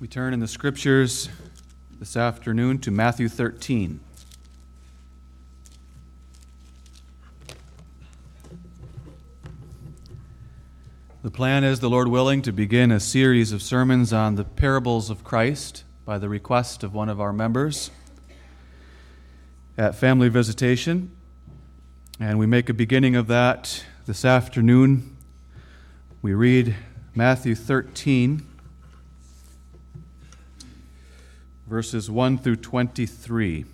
We turn in the Scriptures this afternoon to Matthew 13. The plan is, the Lord willing, to begin a series of sermons on the parables of Christ by the request of one of our members at family visitation. And we make a beginning of that this afternoon. We read Matthew 13, verses 1 through 23.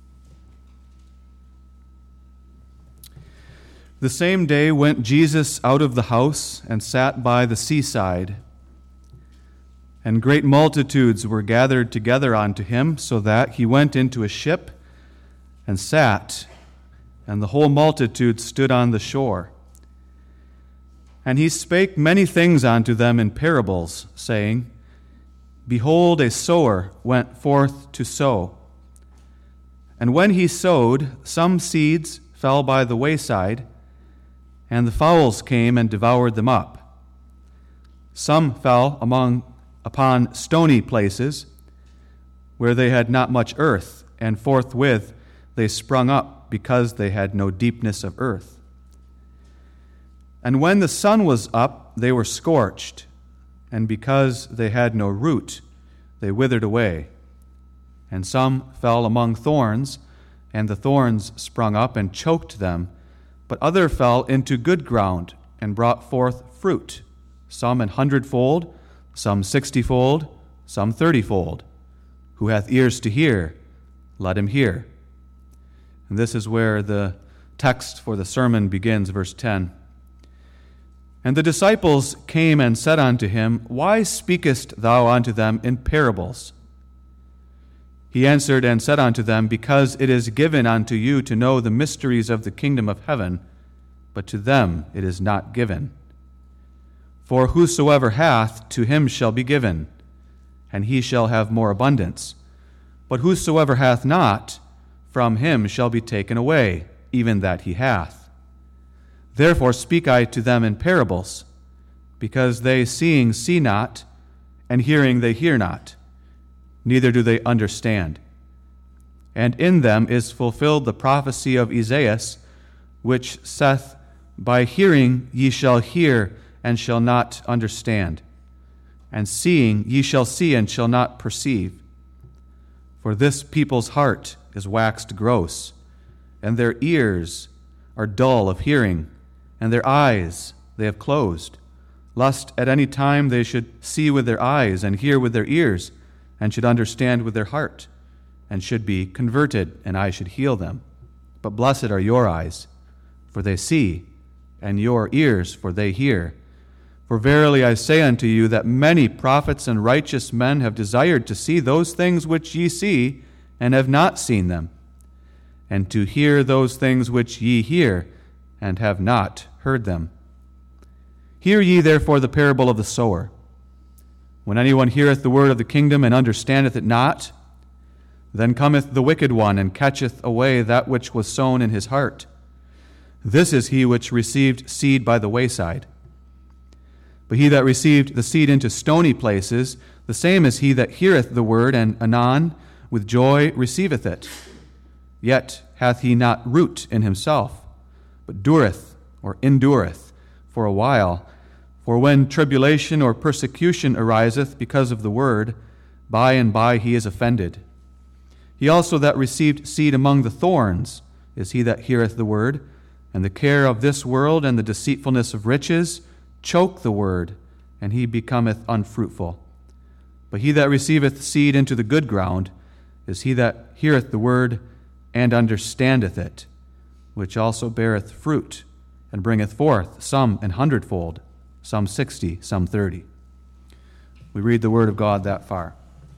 The same day went Jesus out of the house and sat by the seaside. And great multitudes were gathered together unto him, so that he went into a ship and sat, and the whole multitude stood on the shore. And he spake many things unto them in parables, saying, Behold, a sower went forth to sow. And when he sowed, some seeds fell by the wayside, and the fowls came and devoured them up. Some fell upon stony places, where they had not much earth, and forthwith they sprung up, because they had no deepness of earth. And when the sun was up, they were scorched, and because they had no root, they withered away. And some fell among thorns, and the thorns sprung up and choked them. But other fell into good ground, and brought forth fruit, some 100-fold, some 60-fold, some 30-fold. Who hath ears to hear, let him hear. And this is where the text for the sermon begins, verse 10. And the disciples came and said unto him, Why speakest thou unto them in parables? He answered and said unto them, Because it is given unto you to know the mysteries of the kingdom of heaven, but to them it is not given. For whosoever hath, to him shall be given, and he shall have more abundance. But whosoever hath not, from him shall be taken away, even that he hath. Therefore speak I to them in parables, because they seeing see not, and hearing they hear not, neither do they understand. And in them is fulfilled the prophecy of Esaias, which saith, By hearing ye shall hear, and shall not understand, and seeing ye shall see, and shall not perceive. For this people's heart is waxed gross, and their ears are dull of hearing, and their eyes they have closed, lest at any time they should see with their eyes, and hear with their ears, and should understand with their heart, and should be converted, and I should heal them. But blessed are your eyes, for they see, and your ears, for they hear. For verily I say unto you, that many prophets and righteous men have desired to see those things which ye see, and have not seen them, and to hear those things which ye hear, and have not heard them. Hear ye therefore the parable of the sower. When anyone heareth the word of the kingdom, and understandeth it not, then cometh the wicked one, and catcheth away that which was sown in his heart. This is he which received seed by the wayside. But he that received the seed into stony places, the same is he that heareth the word, and anon with joy receiveth it. Yet hath he not root in himself, but dureth or endureth for a while. For when tribulation or persecution ariseth because of the word, by and by he is offended. He also that received seed among the thorns is he that heareth the word, and the care of this world and the deceitfulness of riches choke the word, and he becometh unfruitful. But he that receiveth seed into the good ground is he that heareth the word, and understandeth it, which also beareth fruit, and bringeth forth some 100-fold, some 60, some 30. We read the word of God that far.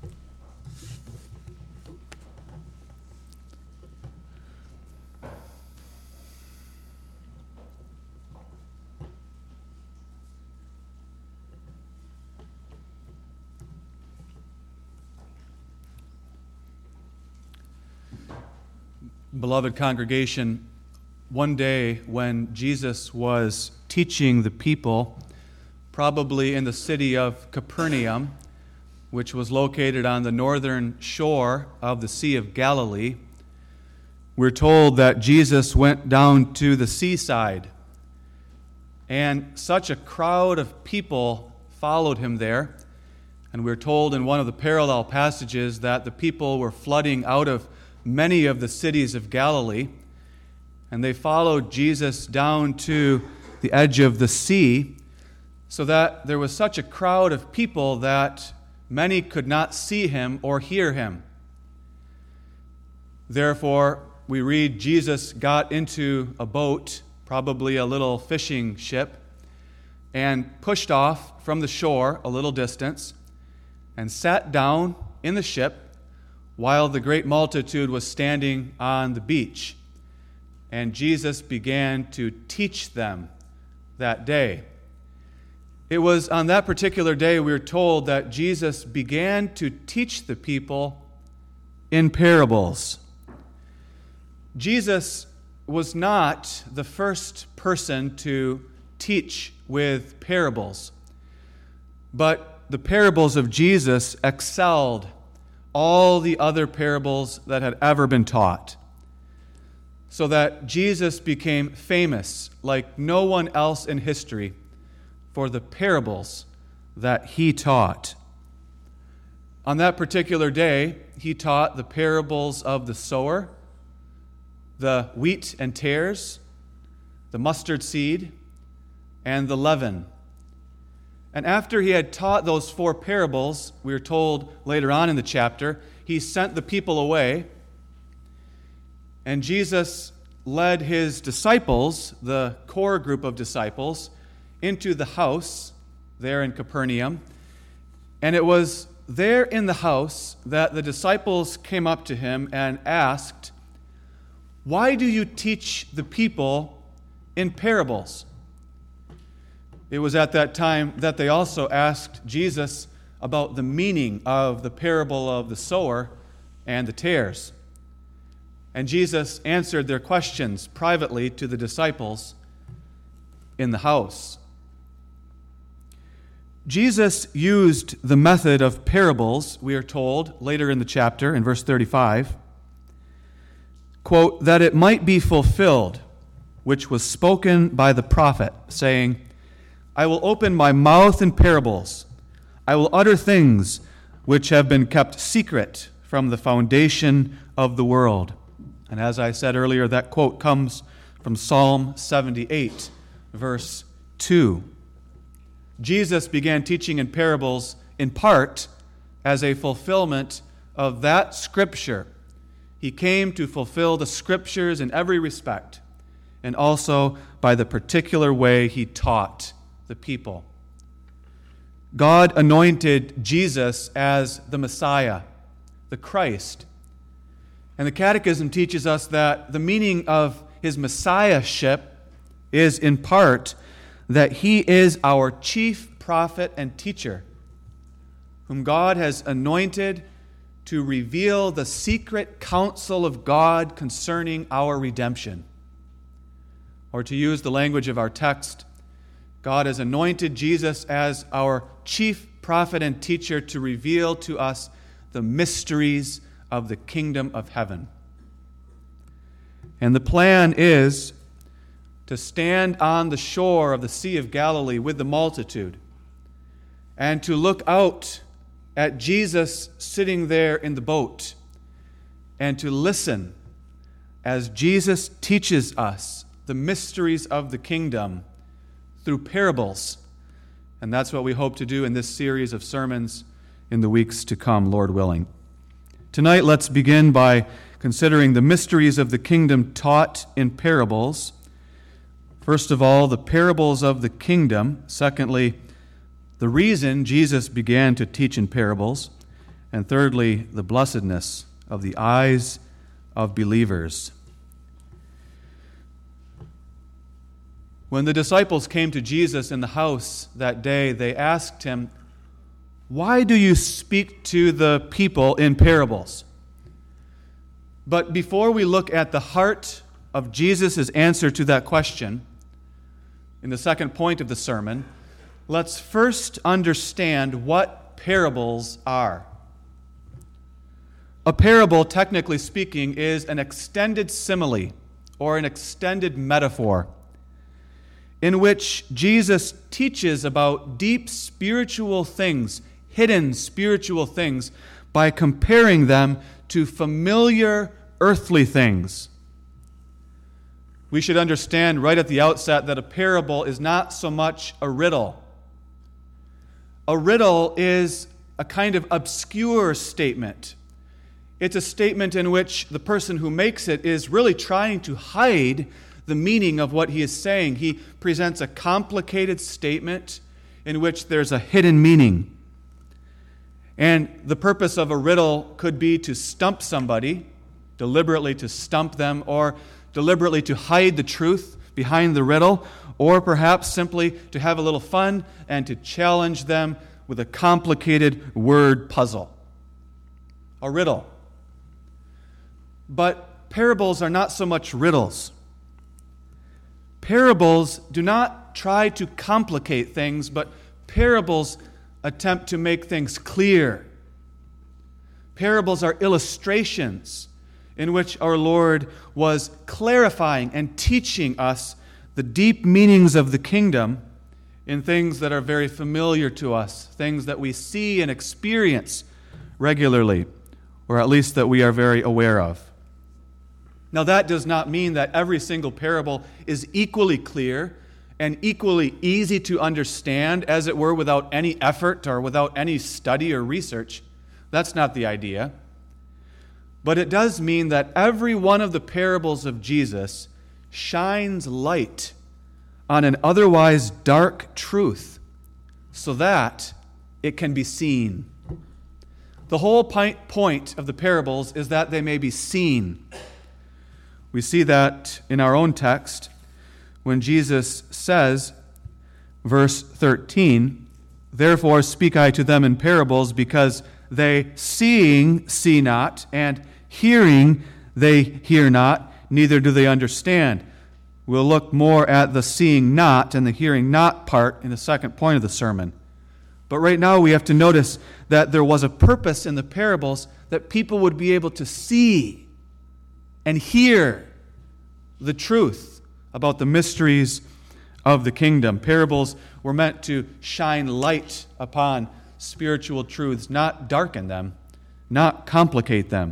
Beloved congregation, one day when Jesus was teaching the people, probably in the city of Capernaum, which was located on the northern shore of the Sea of Galilee, we're told that Jesus went down to the seaside, and such a crowd of people followed him there. And we're told in one of the parallel passages that the people were flooding out of many of the cities of Galilee, and they followed Jesus down to the edge of the sea, so that there was such a crowd of people that many could not see him or hear him. Therefore, we read Jesus got into a boat, probably a little fishing ship, and pushed off from the shore a little distance and sat down in the ship while the great multitude was standing on the beach. And Jesus began to teach them that day. It was on that particular day, we are told, that Jesus began to teach the people in parables. Jesus was not the first person to teach with parables, but the parables of Jesus excelled all the other parables that had ever been taught, so that Jesus became famous like no one else in history for the parables that he taught. On that particular day, he taught the parables of the sower, the wheat and tares, the mustard seed, and the leaven. And after he had taught those 4 parables, we are told later on in the chapter, he sent the people away, and Jesus led his disciples, the core group of disciples, into the house there in Capernaum. And it was there in the house that the disciples came up to him and asked, "Why do you teach the people in parables?" It was at that time that they also asked Jesus about the meaning of the parable of the sower and the tares. And Jesus answered their questions privately to the disciples in the house. Jesus used the method of parables, we are told later in the chapter, in verse 35, quote, "that it might be fulfilled, which was spoken by the prophet, saying, I will open my mouth in parables. I will utter things which have been kept secret from the foundation of the world." And as I said earlier, that quote comes from Psalm 78, verse 2. Jesus began teaching in parables in part as a fulfillment of that scripture. He came to fulfill the scriptures in every respect, and also by the particular way he taught the people. God anointed Jesus as the Messiah, the Christ. And the Catechism teaches us that the meaning of his Messiahship is in part that he is our chief prophet and teacher, whom God has anointed to reveal the secret counsel of God concerning our redemption. Or to use the language of our text, God has anointed Jesus as our chief prophet and teacher to reveal to us the mysteries of the kingdom of heaven. And the plan is to stand on the shore of the Sea of Galilee with the multitude and to look out at Jesus sitting there in the boat and to listen as Jesus teaches us the mysteries of the kingdom through parables. And that's what we hope to do in this series of sermons in the weeks to come, Lord willing. Tonight, let's begin by considering the mysteries of the kingdom taught in parables. First of all, the parables of the kingdom. Secondly, the reason Jesus began to teach in parables. And thirdly, the blessedness of the eyes of believers. When the disciples came to Jesus in the house that day, they asked him, "Why do you speak to the people in parables?" But before we look at the heart of Jesus' answer to that question, in the second point of the sermon, let's first understand what parables are. A parable, technically speaking, is an extended simile or an extended metaphor in which Jesus teaches about deep spiritual things, hidden spiritual things, by comparing them to familiar earthly things. We should understand right at the outset that a parable is not so much a riddle. A riddle is a kind of obscure statement. It's a statement in which the person who makes it is really trying to hide the meaning of what he is saying. He presents a complicated statement in which there's a hidden meaning. And the purpose of a riddle could be to stump somebody, deliberately to stump them, or deliberately to hide the truth behind the riddle, or perhaps simply to have a little fun and to challenge them with a complicated word puzzle. A riddle. But parables are not so much riddles. Parables do not try to complicate things, but parables attempt to make things clear. Parables are illustrations in which our Lord was clarifying and teaching us the deep meanings of the kingdom in things that are very familiar to us, things that we see and experience regularly, or at least that we are very aware of. Now, that does not mean that every single parable is equally clear and equally easy to understand, as it were, without any effort or without any study or research. That's not the idea. But it does mean that every one of the parables of Jesus shines light on an otherwise dark truth so that it can be seen. The whole point of the parables is that they may be seen. We see that in our own text when Jesus says, verse 13, "Therefore speak I to them in parables, because they seeing see not, and hearing they hear not, neither do they understand." We'll look more at the seeing not and the hearing not part in the second point of the sermon. But right now we have to notice that there was a purpose in the parables that people would be able to see and hear the truth about the mysteries of the kingdom. Parables were meant to shine light upon spiritual truths, not darken them, not complicate them.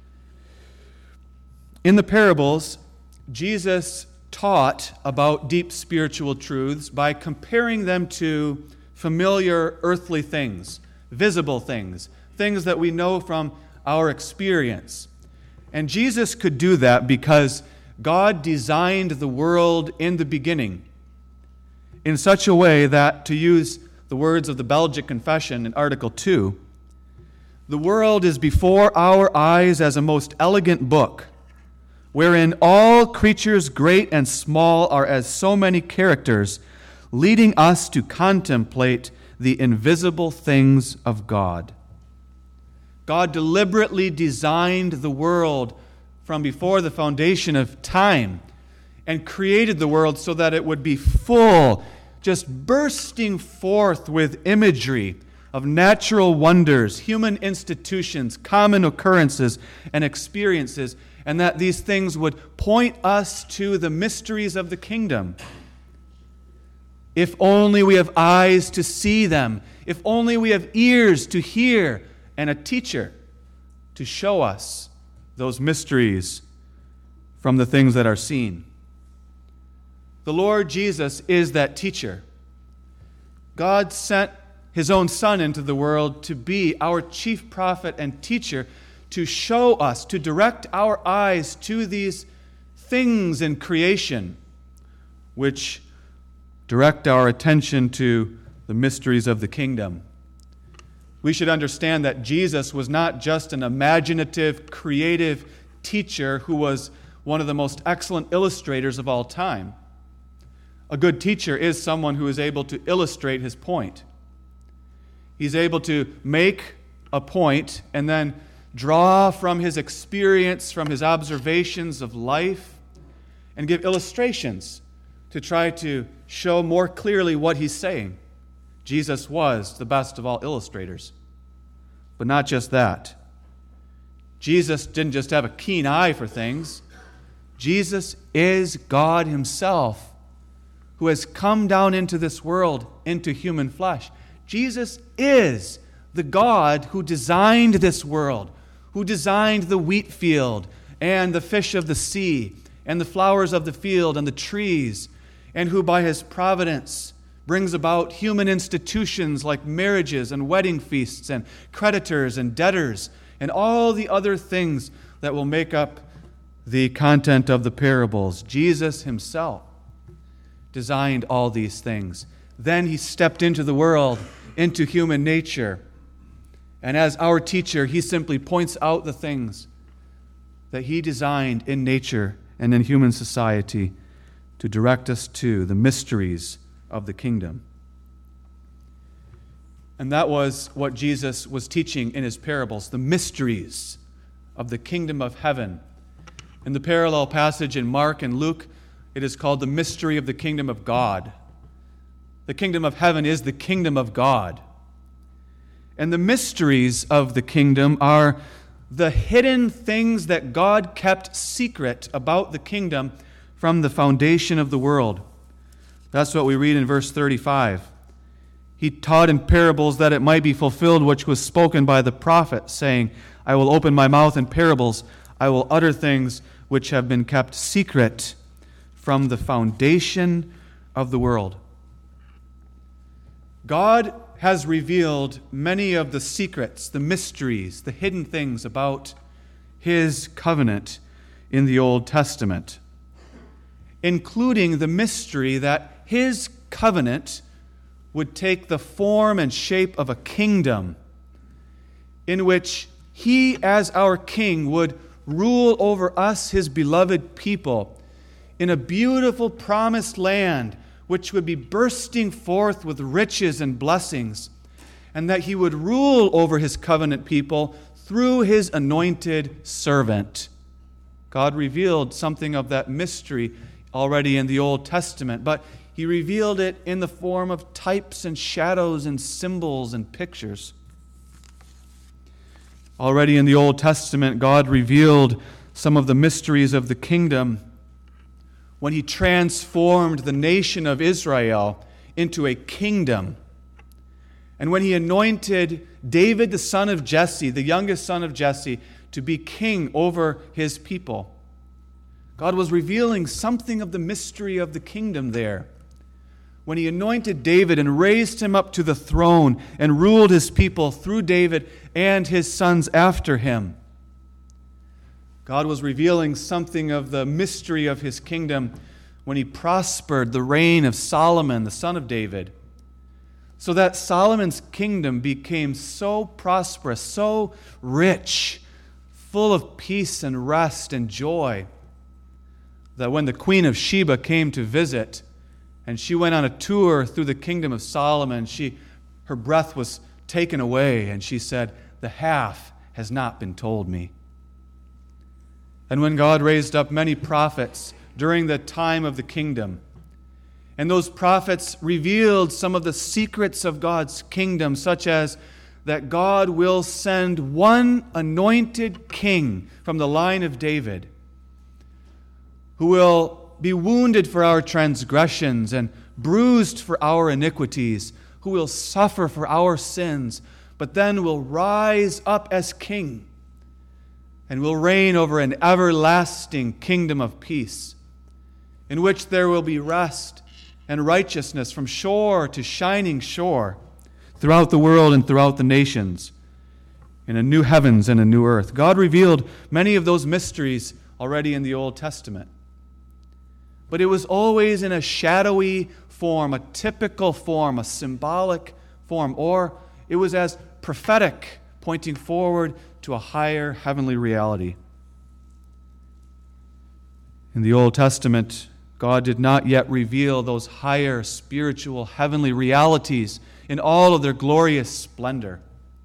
In the parables, Jesus taught about deep spiritual truths by comparing them to familiar earthly things, visible things, things that we know from our experience. And Jesus could do that because God designed the world in the beginning in such a way that, to use the words of the Belgic Confession in Article 2, the world is before our eyes as a most elegant book, wherein all creatures great and small are as so many characters, leading us to contemplate the invisible things of God. God deliberately designed the world from before the foundation of time and created the world so that it would be full, just bursting forth with imagery of natural wonders, human institutions, common occurrences, and experiences, and that these things would point us to the mysteries of the kingdom. If only we have eyes to see them, if only we have ears to hear, and a teacher to show us those mysteries from the things that are seen. The Lord Jesus is that teacher. God sent His own Son into the world to be our chief prophet and teacher, to show us, to direct our eyes to these things in creation, which direct our attention to the mysteries of the kingdom. We should understand that Jesus was not just an imaginative, creative teacher who was one of the most excellent illustrators of all time. A good teacher is someone who is able to illustrate his point. He's able to make a point and then draw from his experience, from his observations of life, and give illustrations to try to show more clearly what he's saying. Jesus was the best of all illustrators. But not just that. Jesus didn't just have a keen eye for things. Jesus is God himself, who has come down into this world, into human flesh. Jesus is the God who designed this world, who designed the wheat field and the fish of the sea and the flowers of the field and the trees, and who by his providence brings about human institutions like marriages and wedding feasts and creditors and debtors and all the other things that will make up the content of the parables. Jesus himself designed all these things. Then he stepped into the world, into human nature. And as our teacher, he simply points out the things that he designed in nature and in human society to direct us to the mysteries of the kingdom. And that was what Jesus was teaching in his parables, the mysteries of the kingdom of heaven. In the parallel passage in Mark and Luke, it is called the mystery of the kingdom of God. The kingdom of heaven is the kingdom of God. And the mysteries of the kingdom are the hidden things that God kept secret about the kingdom from the foundation of the world. That's what we read in verse 35. He taught in parables that it might be fulfilled which was spoken by the prophet, saying, I will open my mouth in parables, I will utter things which have been kept secret from the foundation of the world. God has revealed many of the secrets, the mysteries, the hidden things about his covenant in the Old Testament, including the mystery that his covenant would take the form and shape of a kingdom in which he, as our king, would rule over us, his beloved people, in a beautiful promised land which would be bursting forth with riches and blessings, and that he would rule over his covenant people through his anointed servant. God revealed something of that mystery already in the Old Testament, but he revealed it in the form of types and shadows and symbols and pictures. Already in the Old Testament, God revealed some of the mysteries of the kingdom when he transformed the nation of Israel into a kingdom. And when he anointed David, the son of Jesse, the youngest son of Jesse, to be king over his people. God was revealing something of the mystery of the kingdom there. When he anointed David and raised him up to the throne and ruled his people through David and his sons after him. God was revealing something of the mystery of his kingdom when he prospered the reign of Solomon, the son of David, so that Solomon's kingdom became so prosperous, so rich, full of peace and rest and joy, that when the Queen of Sheba came to visit, and she went on a tour through the kingdom of Solomon, her breath was taken away, and she said, "The half has not been told me." And when God raised up many prophets during the time of the kingdom, and those prophets revealed some of the secrets of God's kingdom, such as that God will send one anointed king from the line of David, who will be wounded for our transgressions and bruised for our iniquities, who will suffer for our sins, but then will rise up as king and will reign over an everlasting kingdom of peace, in which there will be rest and righteousness from shore to shining shore throughout the world and throughout the nations, in a new heavens and a new earth. God revealed many of those mysteries already in the Old Testament. But it was always in a shadowy form, a typical form, a symbolic form, or it was as prophetic, pointing forward to a higher heavenly reality. In the Old Testament, God did not yet reveal those higher spiritual heavenly realities in all of their glorious splendor.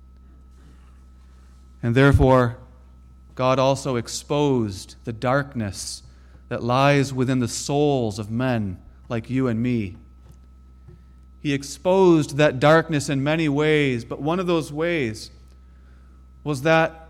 And therefore, God also exposed the darkness that lies within the souls of men like you and me. He exposed that darkness in many ways, but one of those ways was that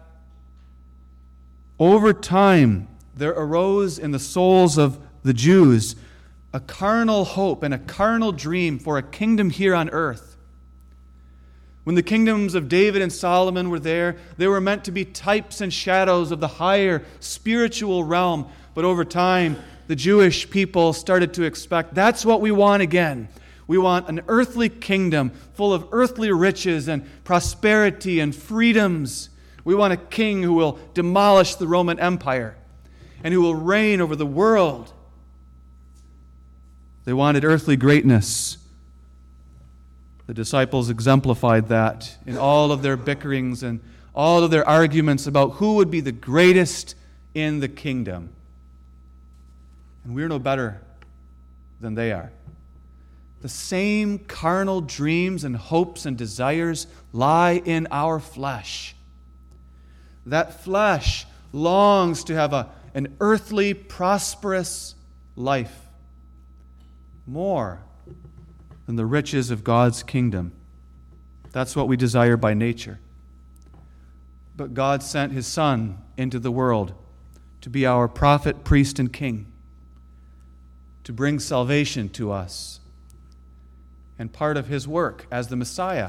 over time there arose in the souls of the Jews a carnal hope and a carnal dream for a kingdom here on earth. When the kingdoms of David and Solomon were there, they were meant to be types and shadows of the higher spiritual realm. But over time, the Jewish people started to expect, that's what we want again. We want an earthly kingdom full of earthly riches and prosperity and freedoms. We want a king who will demolish the Roman Empire and who will reign over the world. They wanted earthly greatness. The disciples exemplified that in all of their bickerings and all of their arguments about who would be the greatest in the kingdom. And we're no better than they are. The same carnal dreams and hopes and desires lie in our flesh. That flesh longs to have an earthly, prosperous life more than the riches of God's kingdom. That's what we desire by nature. But God sent His Son into the world to be our prophet, priest, and king, to bring salvation to us. And part of His work as the Messiah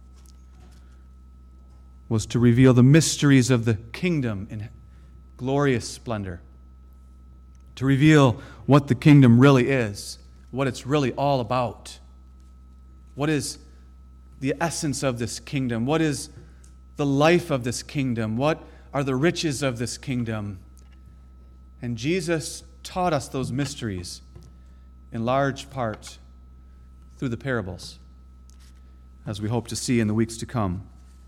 was to reveal the mysteries of the kingdom in glorious splendor, to reveal what the kingdom really is, what it's really all about. What is the essence of this kingdom? What is the life of this kingdom? What are the riches of this kingdom? And Jesus taught us those mysteries in large part through the parables, as we hope to see in the weeks to come.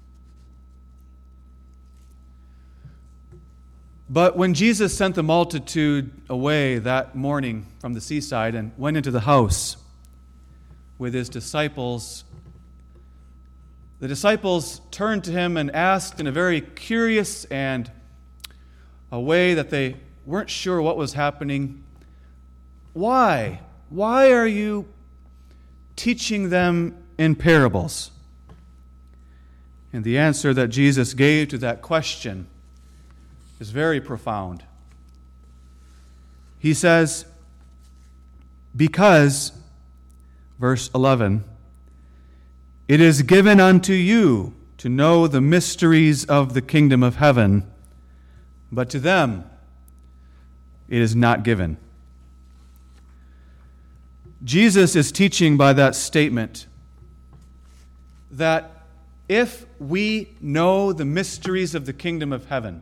But when Jesus sent the multitude away that morning from the seaside and went into the house with His disciples, the disciples turned to Him and asked in a very curious and a way that they weren't sure what was happening, why? Why are you teaching them in parables? And the answer that Jesus gave to that question is very profound. He says, because, verse 11, it is given unto you to know the mysteries of the kingdom of heaven, but to them it is not given. Jesus is teaching by that statement that if we know the mysteries of the kingdom of heaven,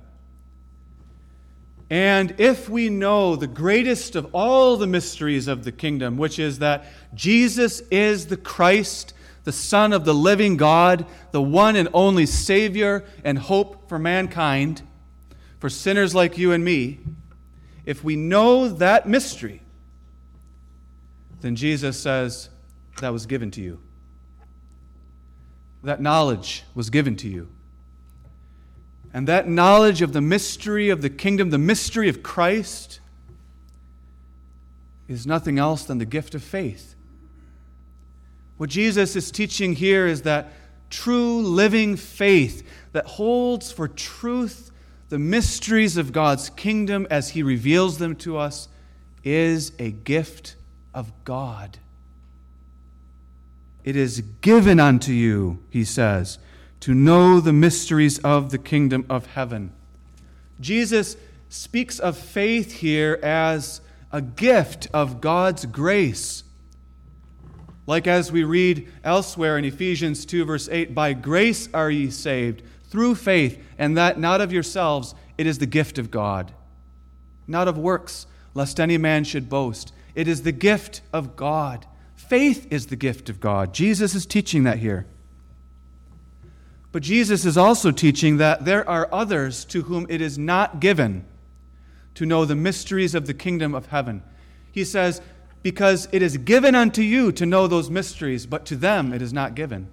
and if we know the greatest of all the mysteries of the kingdom, which is that Jesus is the Christ, the Son of the living God, the one and only Savior and hope for mankind, for sinners like you and me, if we know that mystery, then Jesus says, that was given to you. That knowledge was given to you. And that knowledge of the mystery of the kingdom, the mystery of Christ, is nothing else than the gift of faith. What Jesus is teaching here is that true living faith that holds for truth the mysteries of God's kingdom as He reveals them to us is a gift of God. It is given unto you, He says, to know the mysteries of the kingdom of heaven. Jesus speaks of faith here as a gift of God's grace. Like as we read elsewhere in Ephesians 2, verse 8, by grace are ye saved, through faith, and that not of yourselves, it is the gift of God. Not of works, lest any man should boast. It is the gift of God. Faith is the gift of God. Jesus is teaching that here. But Jesus is also teaching that there are others to whom it is not given to know the mysteries of the kingdom of heaven. He says, because it is given unto you to know those mysteries, but to them it is not given.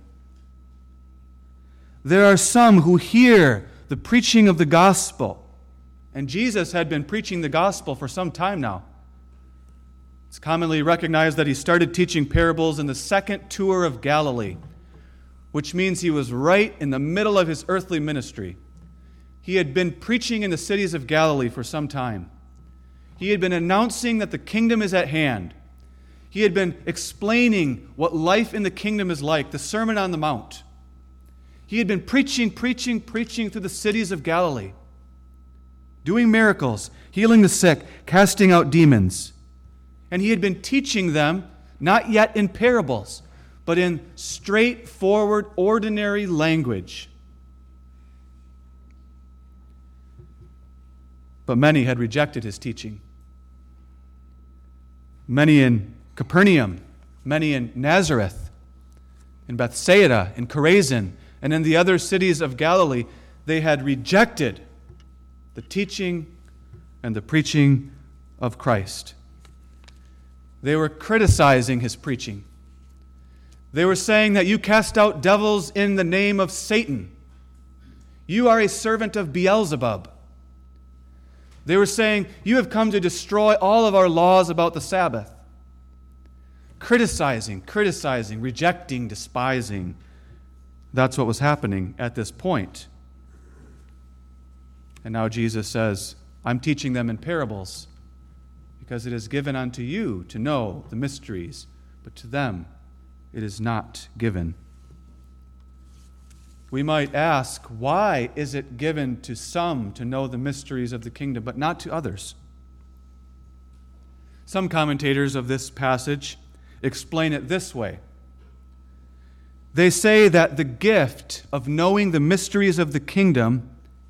There are some who hear the preaching of the gospel, and Jesus had been preaching the gospel for some time now. It's commonly recognized that he started teaching parables in the second tour of Galilee, which means he was right in the middle of his earthly ministry. He had been preaching in the cities of Galilee for some time. He had been announcing that the kingdom is at hand. He had been explaining what life in the kingdom is like, the Sermon on the Mount. He had been preaching through the cities of Galilee, doing miracles, healing the sick, casting out demons. And he had been teaching them, not yet in parables, but in straightforward, ordinary language. But many had rejected his teaching. Many in Capernaum, many in Nazareth, in Bethsaida, in Chorazin, and in the other cities of Galilee, they had rejected the teaching and the preaching of Christ. They were criticizing his preaching. They were saying that you cast out devils in the name of Satan. You are a servant of Beelzebub. They were saying, you have come to destroy all of our laws about the Sabbath. Criticizing, rejecting, despising. That's what was happening at this point. And now Jesus says, I'm teaching them in parables, because it is given unto you to know the mysteries, but to them it is not given. We might ask, why is it given to some to know the mysteries of the kingdom, but not to others? Some commentators of this passage explain it this way. They say that the gift of knowing the mysteries of the kingdom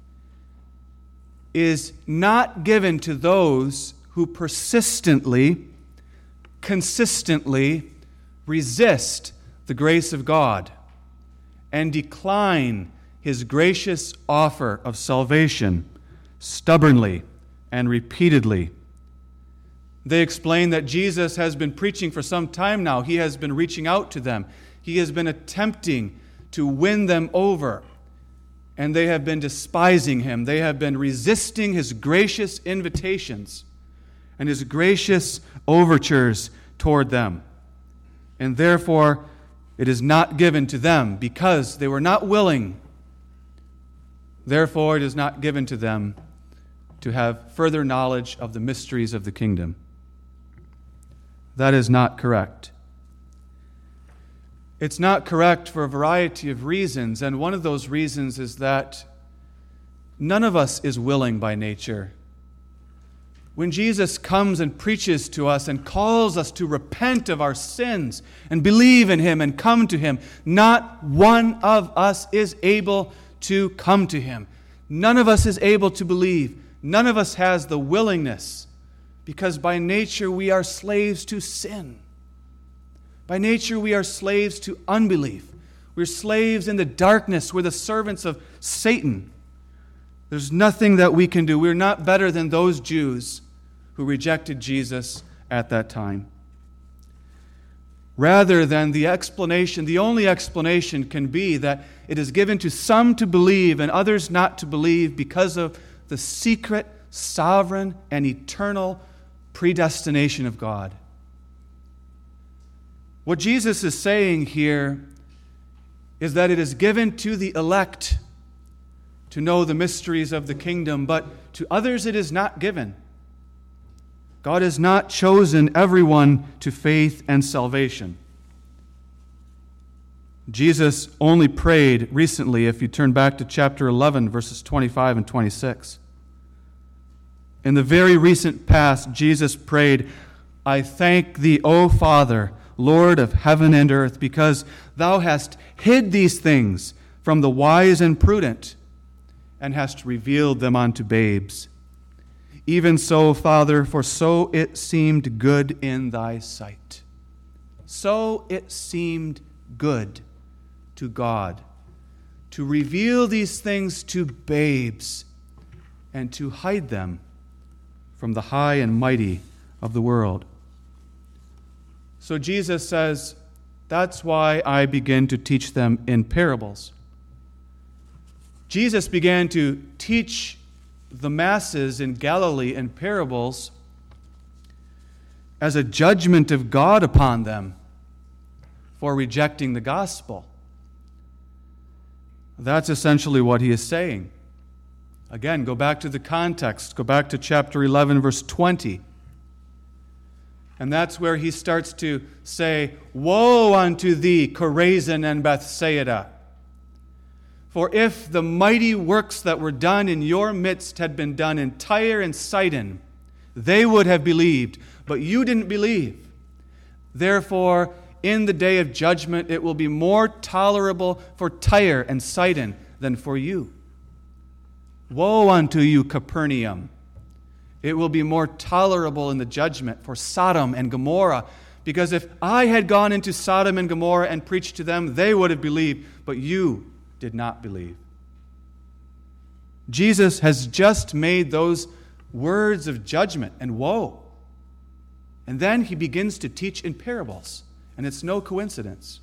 is not given to those who persistently, consistently resist the grace of God and decline his gracious offer of salvation stubbornly and repeatedly. They explain that Jesus has been preaching for some time now. He has been reaching out to them. He has been attempting to win them over. And they have been despising him. They have been resisting his gracious invitations and his gracious overtures toward them. And therefore, it is not given to them because they were not willing. Therefore, it is not given to them to have further knowledge of the mysteries of the kingdom. That is not correct. It's not correct for a variety of reasons, and one of those reasons is that none of us is willing by nature. When Jesus comes and preaches to us and calls us to repent of our sins and believe in him and come to him, not one of us is able to come to him. None of us is able to believe. None of us has the willingness, because by nature we are slaves to sin. By nature we are slaves to unbelief. We're slaves in the darkness. We're the servants of Satan. There's nothing that we can do. We're not better than those Jews who rejected Jesus at that time. Rather than the explanation, the only explanation can be that it is given to some to believe and others not to believe because of the secret, sovereign, and eternal predestination of God. What Jesus is saying here is that it is given to the elect to know the mysteries of the kingdom, but to others it is not given. God has not chosen everyone to faith and salvation. Jesus only prayed recently, if you turn back to chapter 11, verses 25 and 26. In the very recent past, Jesus prayed, I thank thee, O Father, Lord of heaven and earth, because thou hast hid these things from the wise and prudent, and hast revealed them unto babes. Even so, Father, for so it seemed good in thy sight. So it seemed good to God to reveal these things to babes and to hide them from the high and mighty of the world. So Jesus says, that's why I begin to teach them in parables. Jesus began to teach the masses in Galilee in parables as a judgment of God upon them for rejecting the gospel. That's essentially what he is saying. Again, go back to the context. Go back to chapter 11, verse 20. And that's where he starts to say, "Woe unto thee, Chorazin and Bethsaida! For if the mighty works that were done in your midst had been done in Tyre and Sidon, they would have believed, but you didn't believe. Therefore, in the day of judgment, it will be more tolerable for Tyre and Sidon than for you. Woe unto you, Capernaum! It will be more tolerable in the judgment for Sodom and Gomorrah, because if I had gone into Sodom and Gomorrah and preached to them, they would have believed, but you did not believe." Jesus has just made those words of judgment and woe. And then he begins to teach in parables, and it's no coincidence.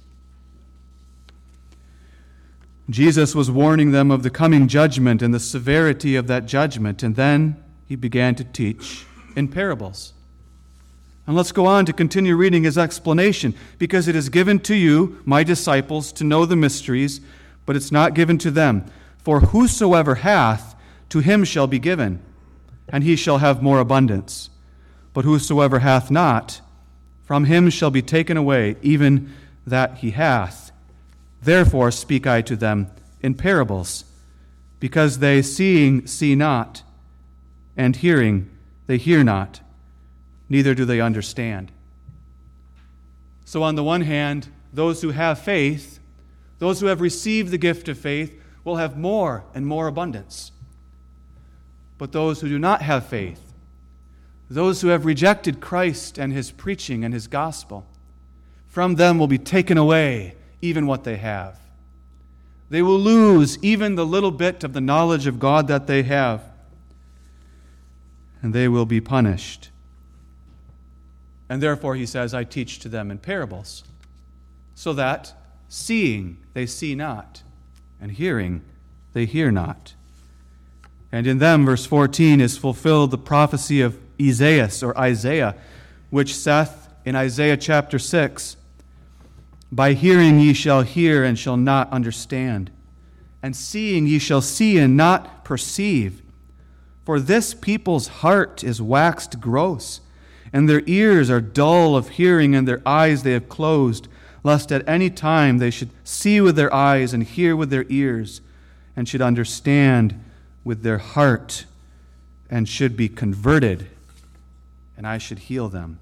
Jesus was warning them of the coming judgment and the severity of that judgment, and then he began to teach in parables. And let's go on to continue reading his explanation, because it is given to you, my disciples, to know the mysteries, but it's not given to them. For whosoever hath, to him shall be given, and he shall have more abundance. But whosoever hath not, from him shall be taken away even that he hath. Therefore speak I to them in parables, because they seeing see not, and hearing they hear not, neither do they understand. So on the one hand, those who have faith, those who have received the gift of faith, will have more and more abundance. But those who do not have faith, those who have rejected Christ and his preaching and his gospel, from them will be taken away even what they have. They will lose even the little bit of the knowledge of God that they have, and they will be punished. And therefore, he says, I teach to them in parables, so that seeing they see not, and hearing they hear not. And in them, verse 14, is fulfilled the prophecy of Isaiah, which saith in Isaiah chapter 6, By hearing ye shall hear and shall not understand, and seeing ye shall see and not perceive. For this people's heart is waxed gross, and their ears are dull of hearing, and their eyes they have closed, lest at any time they should see with their eyes and hear with their ears, and should understand with their heart, and should be converted, and I should heal them.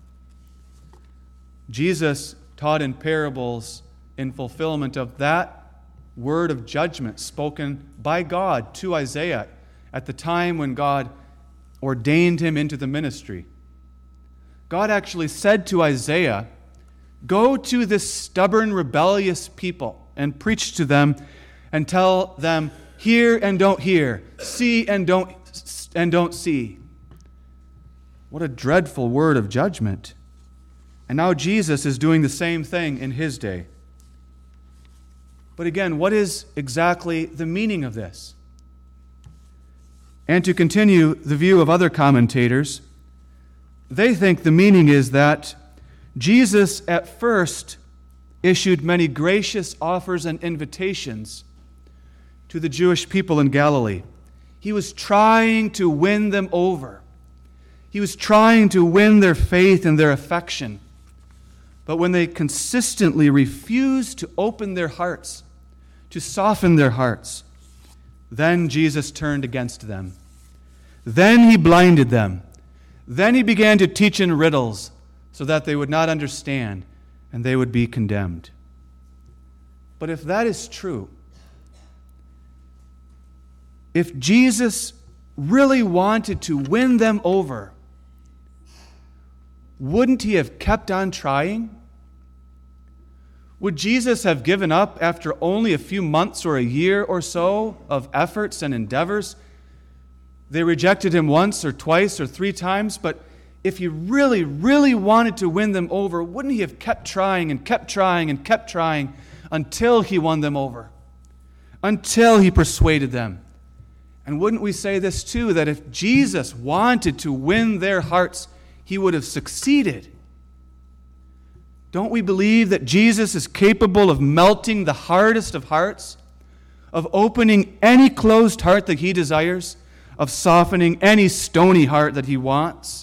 Jesus taught in parables in fulfillment of that word of judgment spoken by God to Isaiah at the time when God ordained him into the ministry. God actually said to Isaiah, Go to this stubborn, rebellious people and preach to them and tell them, hear and don't hear, see and don't see. What a dreadful word of judgment. And now Jesus is doing the same thing in his day. But again, what is exactly the meaning of this? And to continue the view of other commentators, they think the meaning is that Jesus at first issued many gracious offers and invitations to the Jewish people in Galilee. He was trying to win them over. He was trying to win their faith and their affection. But when they consistently refused to open their hearts, to soften their hearts, then Jesus turned against them. Then he blinded them. Then he began to teach in riddles so that they would not understand and they would be condemned. But if that is true, if Jesus really wanted to win them over, wouldn't he have kept on trying? Would Jesus have given up after only a few months or a year or so of efforts and endeavors? They rejected him once or twice or 3 times, but if he really, really wanted to win them over, wouldn't he have kept trying and kept trying and kept trying until he won them over, until he persuaded them? And wouldn't we say this too, that if Jesus wanted to win their hearts, he would have succeeded Don't we believe that Jesus is capable of melting the hardest of hearts, of opening any closed heart that he desires, of softening any stony heart that he wants?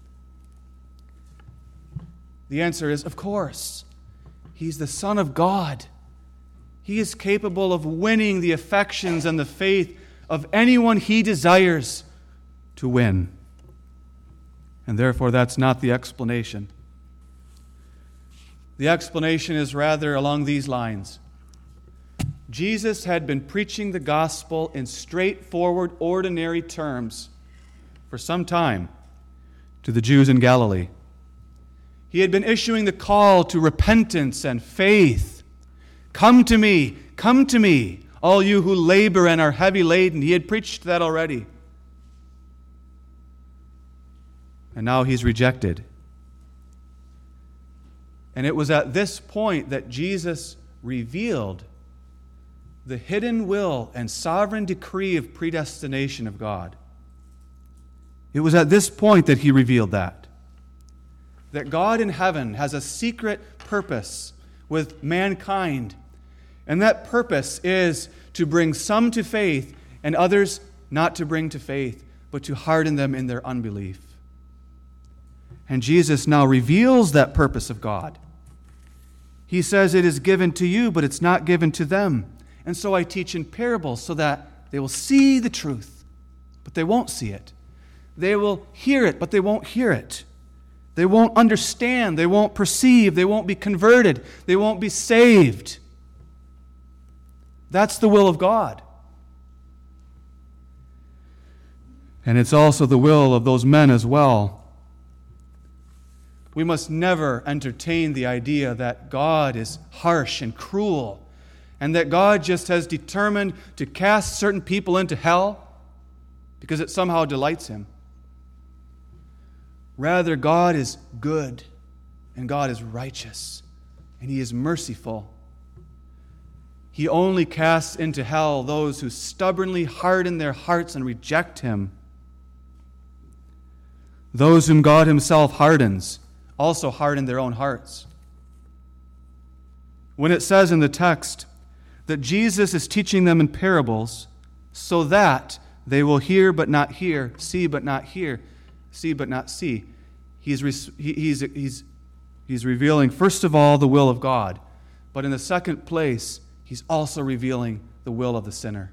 The answer is, of course. He's the Son of God. He is capable of winning the affections and the faith of anyone he desires to win. And therefore, that's not the explanation. The explanation is rather along these lines. Jesus had been preaching the gospel in straightforward, ordinary terms for some time to the Jews in Galilee. He had been issuing the call to repentance and faith. Come to me, all you who labor and are heavy laden. He had preached that already. And now he's rejected. And it was at this point that Jesus revealed the hidden will and sovereign decree of predestination of God. It was at this point that he revealed that God in heaven has a secret purpose with mankind, and that purpose is to bring some to faith and others not to bring to faith, but to harden them in their unbelief. And Jesus now reveals that purpose of God. He says, it is given to you, but it's not given to them. And so I teach in parables so that they will see the truth, but they won't see it. They will hear it, but they won't hear it. They won't understand. They won't perceive. They won't be converted. They won't be saved. That's the will of God. And it's also the will of those men as well. We must never entertain the idea that God is harsh and cruel, and that God just has determined to cast certain people into hell because it somehow delights him. Rather, God is good, and God is righteous, and he is merciful. He only casts into hell those who stubbornly harden their hearts and reject him. Those whom God himself hardens also harden their own hearts. When it says in the text that Jesus is teaching them in parables so that they will hear but not hear, see but not hear, see but not see, he's revealing, first of all, the will of God. But in the second place, he's also revealing the will of the sinner.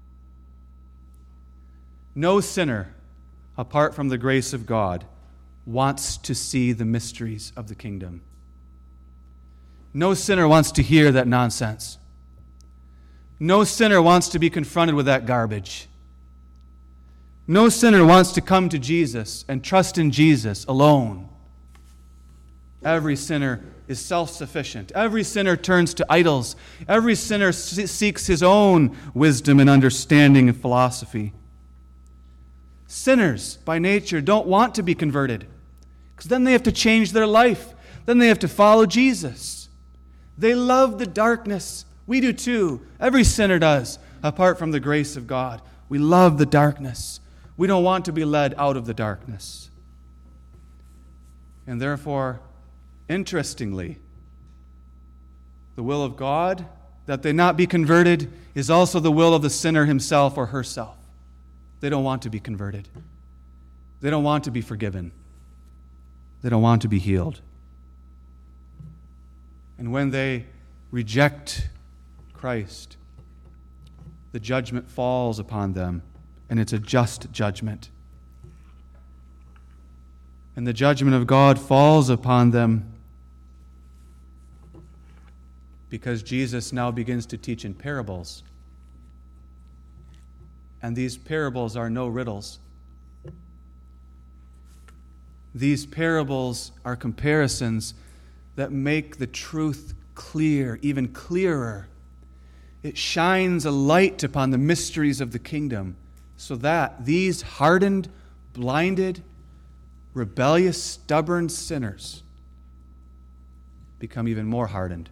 No sinner, apart from the grace of God, wants to see the mysteries of the kingdom. No sinner wants to hear that nonsense. No sinner wants to be confronted with that garbage. No sinner wants to come to Jesus and trust in Jesus alone. Every sinner is self-sufficient. Every sinner turns to idols. Every sinner seeks his own wisdom and understanding and philosophy. Sinners, by nature, don't want to be converted, because then they have to change their life. Then they have to follow Jesus. They love the darkness. We do too. Every sinner does, apart from the grace of God. We love the darkness. We don't want to be led out of the darkness. And therefore, interestingly, the will of God, that they not be converted, is also the will of the sinner himself or herself. They don't want to be converted. They don't want to be forgiven. They don't want to be healed. And when they reject Christ, the judgment falls upon them, and it's a just judgment. And the judgment of God falls upon them because Jesus now begins to teach in parables. And these parables are no riddles. These parables are comparisons that make the truth clear, even clearer. It shines a light upon the mysteries of the kingdom so that these hardened, blinded, rebellious, stubborn sinners become even more hardened.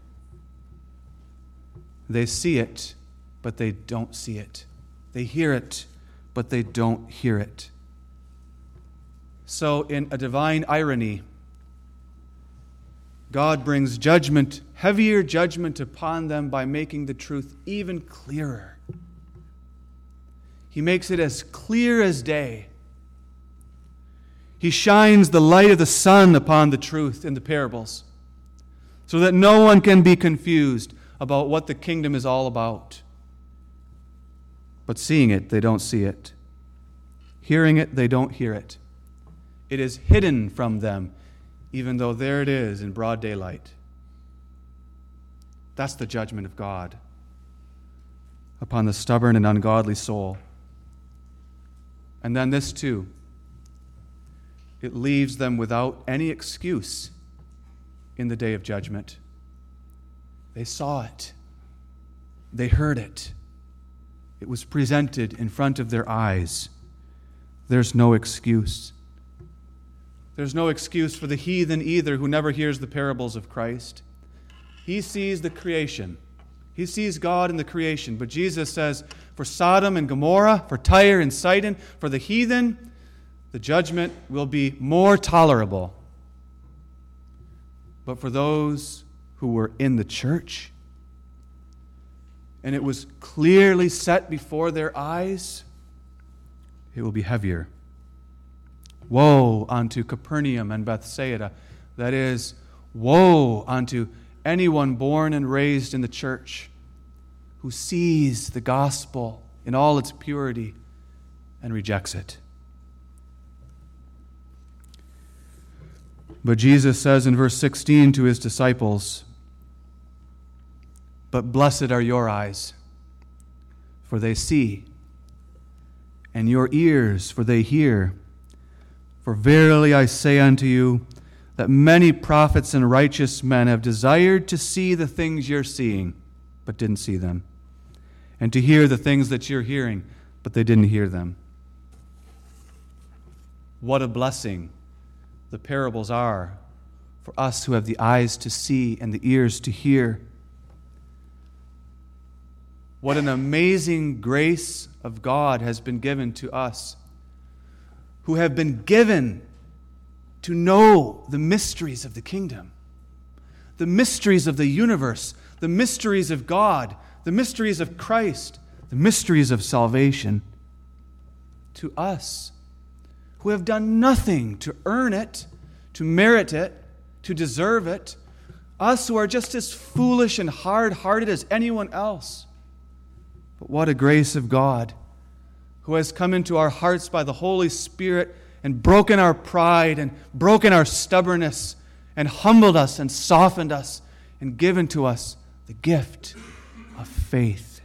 They see it, but they don't see it. They hear it, but they don't hear it. So, in a divine irony, God brings judgment, heavier judgment upon them by making the truth even clearer. He makes it as clear as day. He shines the light of the sun upon the truth in the parables so that no one can be confused about what the kingdom is all about. But seeing it, they don't see it. Hearing it, they don't hear it. It is hidden from them, even though there it is in broad daylight. That's the judgment of God upon the stubborn and ungodly soul. And then this too, it leaves them without any excuse in the day of judgment. They saw it. They heard it. It was presented in front of their eyes. There's no excuse. There's no excuse for the heathen either who never hears the parables of Christ. He sees the creation. He sees God in the creation. But Jesus says, for Sodom and Gomorrah, for Tyre and Sidon, for the heathen, the judgment will be more tolerable. But for those who were in the church, and it was clearly set before their eyes, it will be heavier. Woe unto Capernaum and Bethsaida. That is, woe unto anyone born and raised in the church who sees the gospel in all its purity and rejects it. But Jesus says in verse 16 to his disciples, but blessed are your eyes, for they see, and your ears, for they hear. For verily I say unto you, that many prophets and righteous men have desired to see the things you're seeing, but didn't see them, and to hear the things that you're hearing, but they didn't hear them. What a blessing the parables are for us who have the eyes to see and the ears to hear. What an amazing grace of God has been given to us, who have been given to know the mysteries of the kingdom, the mysteries of the universe, the mysteries of God, the mysteries of Christ, the mysteries of salvation. To us, who have done nothing to earn it, to merit it, to deserve it, us who are just as foolish and hard-hearted as anyone else. But what a grace of God, who has come into our hearts by the Holy Spirit and broken our pride and broken our stubbornness and humbled us and softened us and given to us the gift of faith.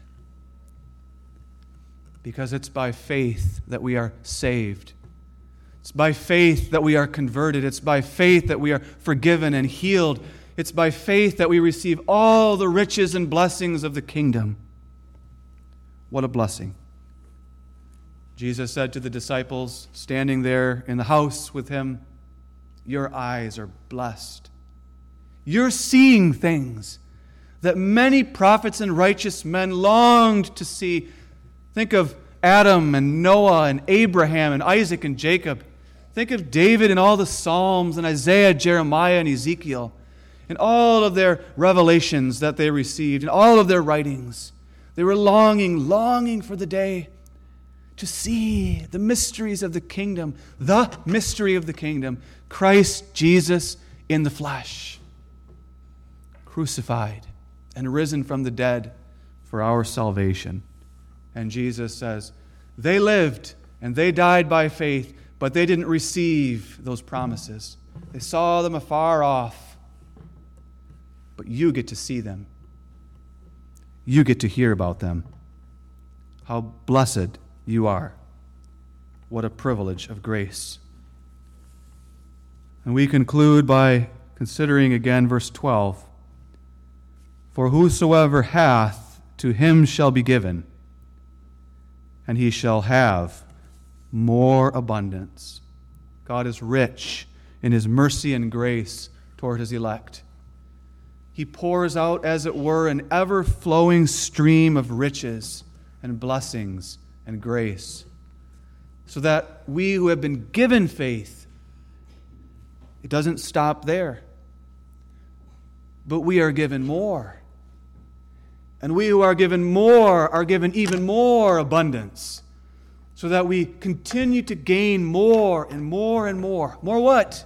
Because it's by faith that we are saved. It's by faith that we are converted. It's by faith that we are forgiven and healed. It's by faith that we receive all the riches and blessings of the kingdom. What a blessing. Jesus said to the disciples standing there in the house with him, your eyes are blessed. You're seeing things that many prophets and righteous men longed to see. Think of Adam and Noah and Abraham and Isaac and Jacob. Think of David and all the Psalms and Isaiah, Jeremiah, and Ezekiel, and all of their revelations that they received and all of their writings. They were longing for the day to see the mysteries of the kingdom, the mystery of the kingdom, Christ Jesus in the flesh, crucified and risen from the dead for our salvation. And Jesus says, they lived and they died by faith, but they didn't receive those promises. They saw them afar off, but you get to see them. You get to hear about them. How blessed you are. What a privilege of grace. And we conclude by considering again verse 12. For whosoever hath, to him shall be given, and he shall have more abundance. God is rich in his mercy and grace toward his elect. He pours out, as it were, an ever-flowing stream of riches and blessings and grace, so that we who have been given faith, it doesn't stop there. but we are given more. And we who are given more are given even more abundance, so that we continue to gain more and more and more. More what?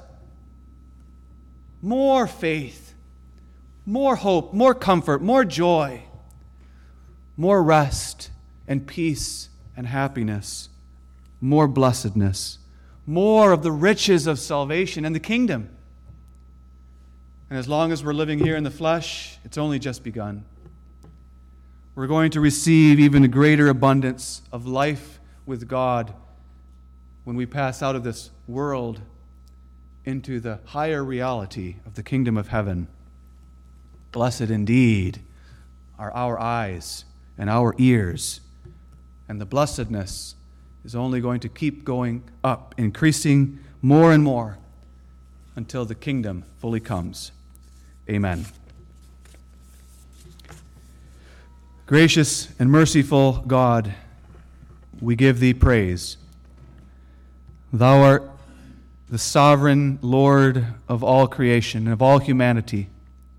More faith, more hope, more comfort, more joy, more rest and peace and happiness, more blessedness, more of the riches of salvation and the kingdom. And as long as we're living here in the flesh, it's only just begun. We're going to receive even a greater abundance of life with God when we pass out of this world into the higher reality of the kingdom of heaven. Blessed indeed are our eyes and our ears, and the blessedness is only going to keep going up, increasing more and more until the kingdom fully comes. Amen. Gracious and merciful God, we give Thee praise. Thou art the sovereign Lord of all creation and of all humanity.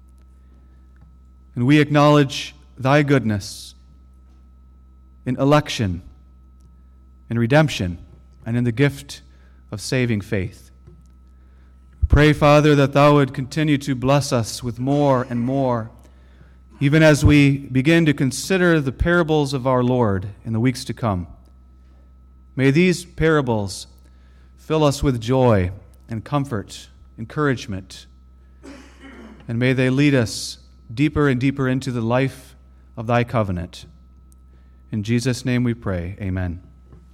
And we acknowledge Thy goodness in election, in redemption, and in the gift of saving faith. Pray, Father, that Thou would continue to bless us with more and more, even as we begin to consider the parables of our Lord in the weeks to come. May these parables fill us with joy and comfort, encouragement, and may they lead us deeper and deeper into the life of Thy covenant. In Jesus' name we pray, amen.